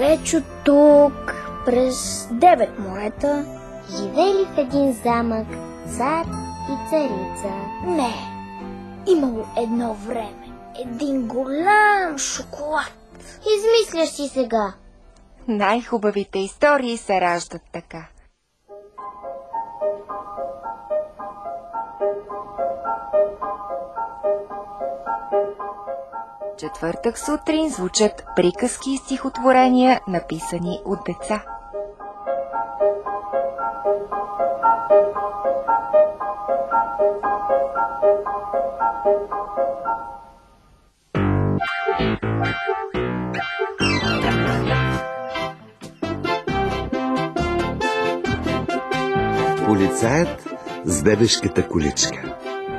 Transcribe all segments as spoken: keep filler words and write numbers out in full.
далеч от тук, през девет морета, живели в един замък цар и царица. Не, имало едно време един голям шоколад. Измисляш си сега. Най-хубавите истории се раждат така. Четвъртък сутрин звучат приказки и стихотворения, написани от деца. Полицаят с бебешката количка.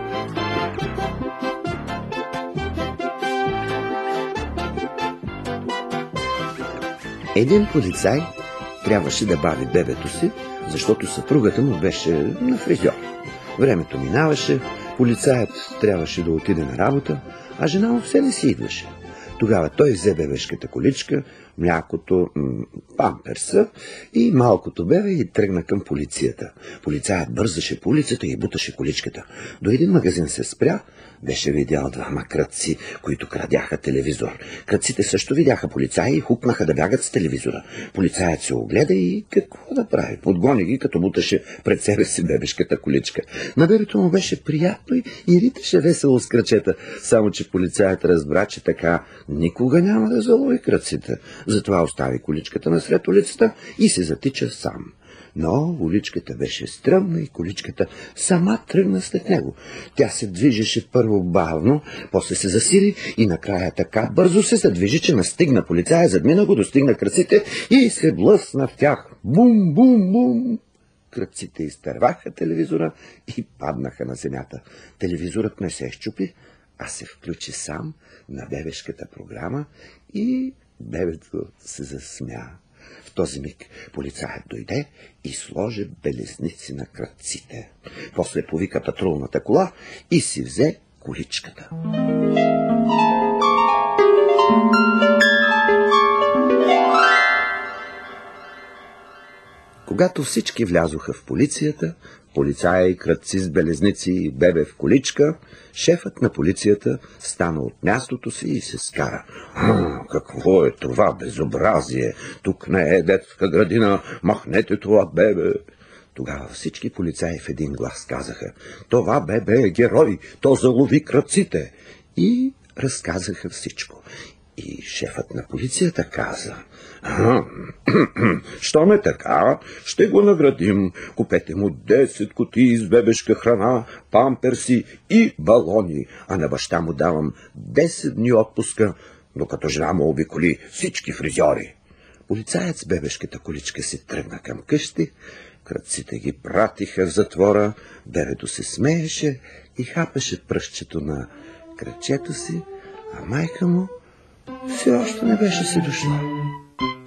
Един полицай трябваше да бави бебето си, защото съпругата му беше на фризьор. Времето минаваше, полицаят трябваше да отиде на работа, а жена му все не си идваше. Тогава той взе бебешката количка, млякото, памперса и малкото бебе и тръгна към полицията. Полицаят бързаше по улицата и буташе количката. До един магазин се спря, беше видял двама крадци, които крадяха телевизор. Крадците също видяха полицаи и хукнаха да бягат с телевизора. Полицаят се огледа и какво да прави? Подгони ги, като буташе пред себе си бебешката количка. На бебето му беше приятно и, и риташе весело с крачета, само че полицаят разбра, че така никога няма да залови крадците. Затова остави количката насред улицата и се затича сам. Но уличката беше стръмна и количката сама тръгна след него. Тя се движеше първо бавно, после се засили и накрая така бързо се задвижи, че настигна полицая, задмина го, достигна крадците и се блъсна в тях. Бум, бум, бум! Крадците изтърваха телевизора и паднаха на земята. Телевизорът не се счупи, а се включи сам на бебешката програма и бебето се засмя. В този миг полицаят дойде и сложи белезници на крадците. После повика патрулната кола и си взе количката. Когато всички влязоха в полицията, полицая и крадци с белезници и бебе в количка, шефът на полицията стана от мястото си и се скара. А, какво е това безобразие? Тук не е детска градина, махнете това бебе. Тогава всички полицаи в един глас казаха: това бебе е герой, то залови крадците. И разказаха всичко. И шефът на полицията каза: що ме така, ще го наградим. Купете му десет кутии с бебешка храна, памперси и балони, а на баща му давам десет дни отпуска, докато жена му обиколи всички фризьори. Полицаят с бебешката количка се тръгна към къщи, крадците ги пратиха в затвора, бебето се смееше и хапеше пръстчето на крачето си, а майка му все още не беше си дошла.